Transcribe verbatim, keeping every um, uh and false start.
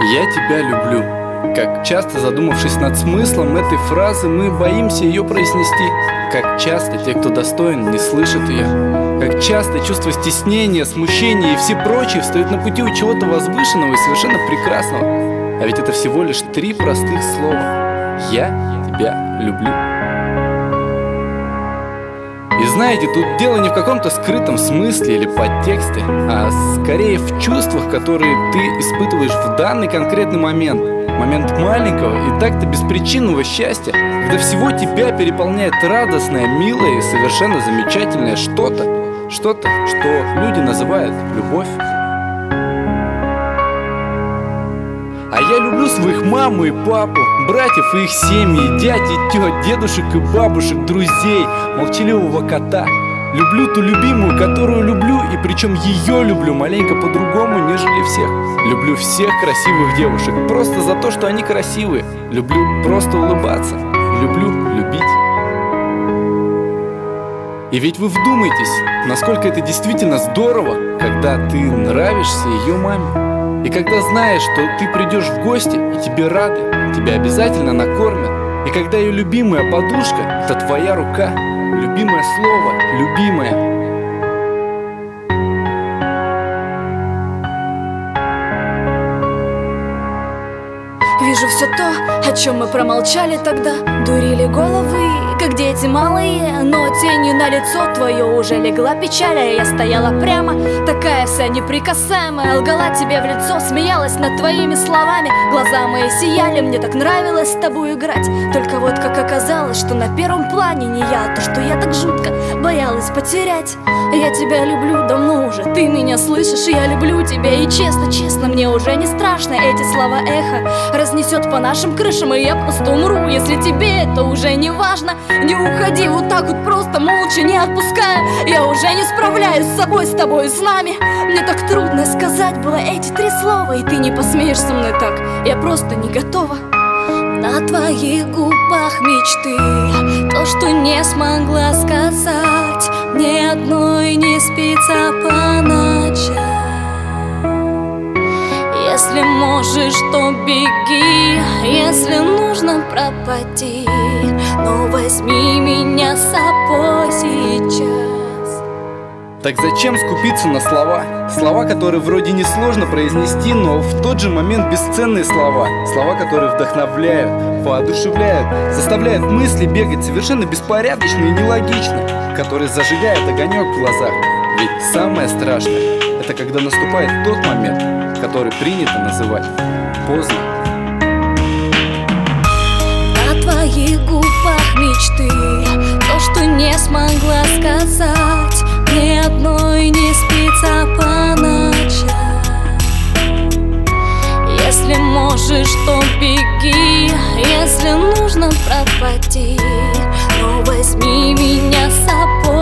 Я тебя люблю. Как часто, задумавшись над смыслом этой фразы, мы боимся ее произнести. Как часто те, кто достоин, не слышат ее. Как часто чувство стеснения, смущения и все прочие встают на пути у чего-то возвышенного и совершенно прекрасного. А ведь это всего лишь три простых слова. Я тебя люблю. И знаете, тут дело не в каком-то скрытом смысле или подтексте, а скорее в чувствах, которые ты испытываешь в данный конкретный момент. Момент маленького и так-то беспричинного счастья, когда всего тебя переполняет радостное, милое и совершенно замечательное что-то, что-то, что люди называют любовь. А я люблю своих маму и папу, братьев и их семьи, дядь и тёть, дедушек и бабушек, друзей, молчаливого кота. Люблю ту любимую, которую люблю, и причем ее люблю маленько по-другому, нежели всех. Люблю всех красивых девушек просто за то, что они красивые. Люблю просто улыбаться. Люблю любить. И ведь вы вдумайтесь, насколько это действительно здорово, когда ты нравишься ее маме. И когда знаешь, что ты придешь в гости, и тебе рады, тебя обязательно накормят. И когда ее любимая подушка — это твоя рука, любимое слово, любимая. Вижу все то, о чем мы промолчали тогда. Дурили головы, как дети малые. Но тенью на лицо твое уже легла печаль. А я стояла прямо, такая вся неприкасаемая. Лгала тебе в лицо, смеялась над твоими словами. Глаза мои сияли, мне так нравилось с тобой играть. Только вот как оказалось, что на первом плане не я, а то, что я так жутко боялась потерять. Я тебя люблю давно уже, ты меня слышишь? Я люблю тебя, и честно, честно, мне уже не страшно. Эти слова эхо разнесет по нашим крышам, и я просто умру, если тебе это уже не важно. Не уходи вот так вот просто, молча, не отпуская. Я уже не справляюсь с собой, с тобой, с нами. Мне так трудно сказать было эти три слова, и ты не посмеешь со мной так, я просто не готова. На твоих губах мечты, то, что не смогла сказать. Ни одной не спится по ночам. Если можешь, то беги, если нужно, пропади. Но возьми меня с собой сейчас. Так зачем скупиться на слова? Слова, которые вроде несложно произнести, но в тот же момент бесценные слова. Слова, которые вдохновляют, воодушевляют, заставляют мысли бегать совершенно беспорядочно и нелогично, которые зажигают огонек в глазах. Ведь самое страшное — это когда наступает тот момент, который принято называть поздно. На твоих губах мечты, то, что не смогла сказать. Ни одной не спится по ночам. Если можешь, то беги, если нужно, пропади. Но возьми меня с собой